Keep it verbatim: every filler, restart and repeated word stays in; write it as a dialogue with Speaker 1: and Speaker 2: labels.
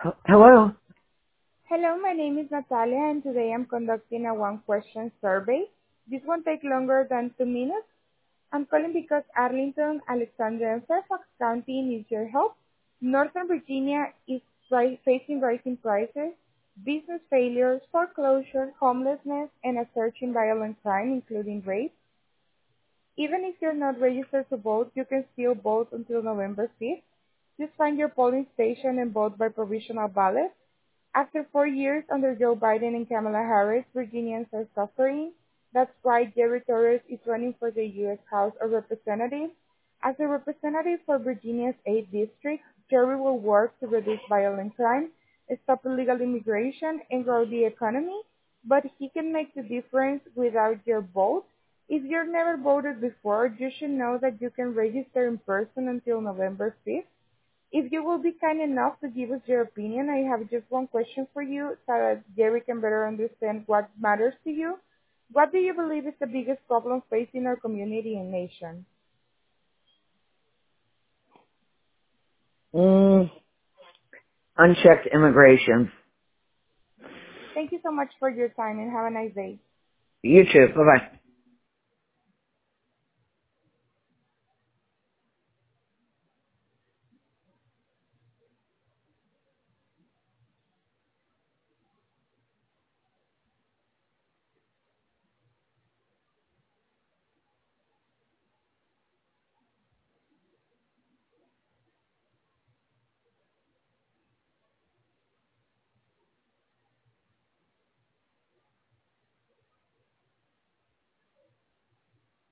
Speaker 1: H- Hello?
Speaker 2: Hello, my name is Natalia, and today I'm conducting a one-question survey. This won't take longer than two minutes. I'm calling because Arlington, Alexandria, and Fairfax County needs your help. Northern Virginia is ri- facing rising prices, business failures, foreclosure, homelessness, and a surge in violent crime, including rape. Even if you're not registered to vote, you can still vote until November fifth. Just find your polling station and vote by provisional ballot. After four years under Joe Biden and Kamala Harris, Virginians are suffering. That's why Jerry Torres is running for the U S House of Representatives. As a representative for Virginia's eighth District, Jerry will work to reduce violent crime, stop illegal immigration, and grow the economy. But he can make the difference without your vote. If you've never voted before, you should know that you can register in person until November fifth. If you will be kind enough to give us your opinion, I have just one question for you so that Jerry can better understand what matters to you. What do you believe is the biggest problem facing our community and nation?
Speaker 1: Mm, unchecked immigration.
Speaker 2: Thank you so much for your time and have a nice day.
Speaker 1: You too. Bye-bye.